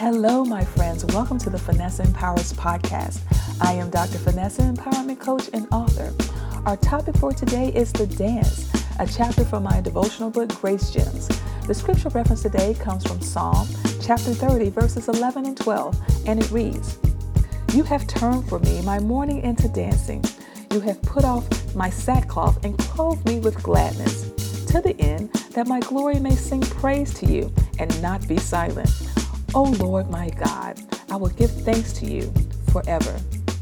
Hello, my friends. Welcome to the Vanessa Empowers podcast. I am Dr. Vanessa, empowerment coach and author. Our topic for today is the dance, a chapter from my devotional book, Grace Gems. The scripture reference today comes from Psalm chapter 30, verses 11 and 12, and it reads, "You have turned for me my mourning into dancing. You have put off my sackcloth and clothed me with gladness, to the end that my glory may sing praise to you and not be silent. O Lord my God, I will give thanks to you forever."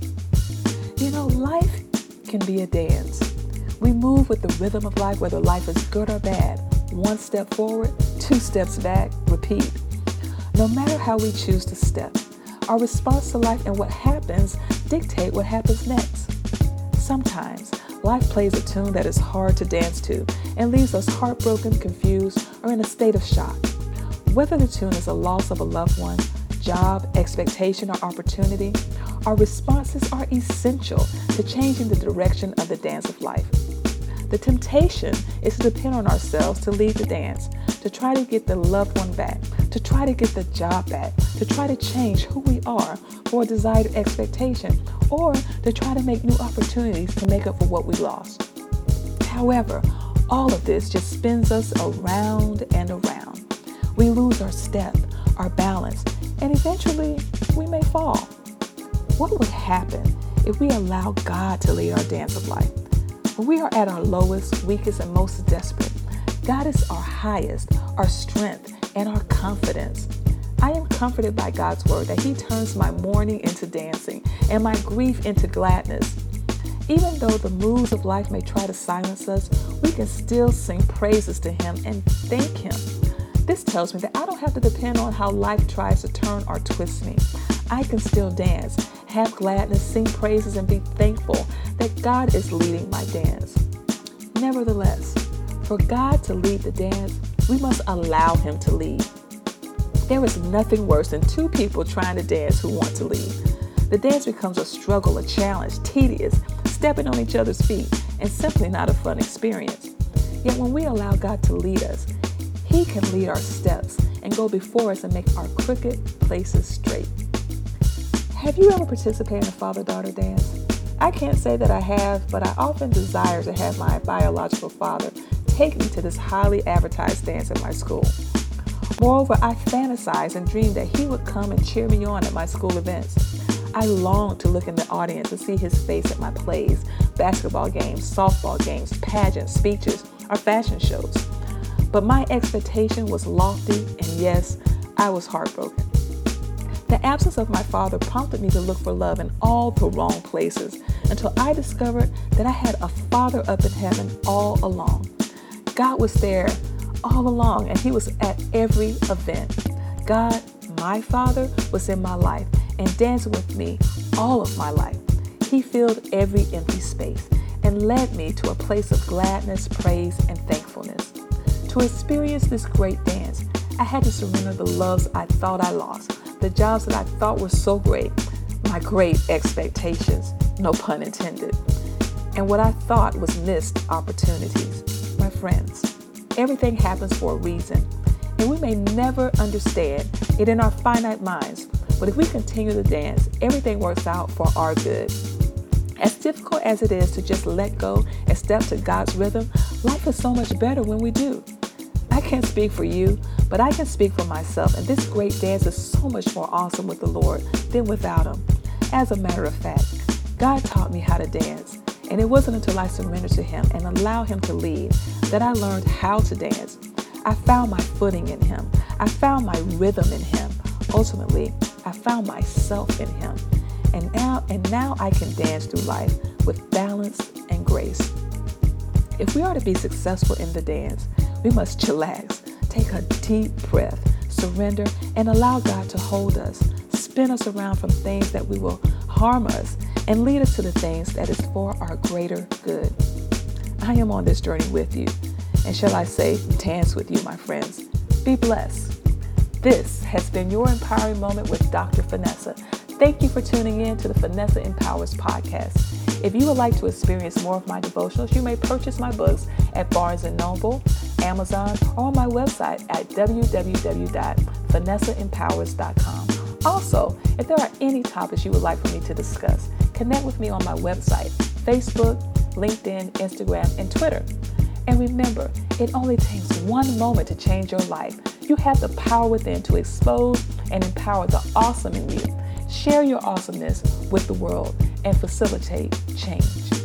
You know, life can be a dance. We move with the rhythm of life, whether life is good or bad. One step forward, two steps back, repeat. No matter how we choose to step, our response to life and what happens dictate what happens next. Sometimes life plays a tune that is hard to dance to and leaves us heartbroken, confused, or in a state of shock. Whether the tune is a loss of a loved one, job, expectation, or opportunity, our responses are essential to changing the direction of the dance of life. The temptation is to depend on ourselves to lead the dance, to try to get the loved one back, to try to get the job back, to try to change who we are for a desired expectation, or to try to make new opportunities to make up for what we lost. However, all of this just spins us around and around. We lose our step, our balance, and eventually we may fall. What would happen if we allow God to lead our dance of life? When we are at our lowest, weakest, and most desperate, God is our highest, our strength, and our confidence. I am comforted by God's word that He turns my mourning into dancing and my grief into gladness. Even though the moods of life may try to silence us, we can still sing praises to Him and thank Him. This tells me that I don't have to depend on how life tries to turn or twist me. I can still dance, have gladness, sing praises, and be thankful that God is leading my dance. Nevertheless, for God to lead the dance, we must allow Him to lead. There is nothing worse than two people trying to dance who want to lead. The dance becomes a struggle, a challenge, tedious, stepping on each other's feet, and simply not a fun experience. Yet when we allow God to lead us, He can lead our steps and go before us and make our crooked places straight. Have you ever participated in a father-daughter dance? I can't say that I have, but I often desire to have my biological father take me to this highly advertised dance at my school. Moreover, I fantasize and dream that he would come and cheer me on at my school events. I long to look in the audience and see his face at my plays, basketball games, softball games, pageants, speeches, or fashion shows. But my expectation was lofty, and yes, I was heartbroken. The absence of my father prompted me to look for love in all the wrong places until I discovered that I had a father up in heaven all along. God was there all along, and He was at every event. God, my Father, was in my life and dancing with me all of my life. He filled every empty space and led me to a place of gladness, praise, and thankfulness. To experience this great dance, I had to surrender the loves I thought I lost, the jobs that I thought were so great, my great expectations, no pun intended, and what I thought was missed opportunities. My friends, everything happens for a reason, and we may never understand it in our finite minds, but if we continue to dance, everything works out for our good. As difficult as it is to just let go and step to God's rhythm, life is so much better when we do. I can't speak for you, but I can speak for myself, and this great dance is so much more awesome with the Lord than without Him. As a matter of fact, God taught me how to dance, and it wasn't until I surrendered to Him and allowed Him to lead that I learned how to dance. I found my footing in Him. I found my rhythm in Him. Ultimately, I found myself in Him. And now I can dance through life with balance and grace. If we are to be successful in the dance, we must chillax, take a deep breath, surrender, and allow God to hold us, spin us around from things that will harm us, and lead us to the things that is for our greater good. I am on this journey with you, and shall I say, dance with you, my friends. Be blessed. This has been your empowering moment with Dr. Vanessa. Thank you for tuning in to the Vanessa Empowers podcast. If you would like to experience more of my devotionals, you may purchase my books at Barnes & Noble, Amazon, or on my website at www.vanessaempowers.com. Also, if there are any topics you would like for me to discuss, connect with me on my website, Facebook, LinkedIn, Instagram, and Twitter. And remember, it only takes one moment to change your life. You have the power within to expose and empower the awesome in you. Share your awesomeness with the world and facilitate change.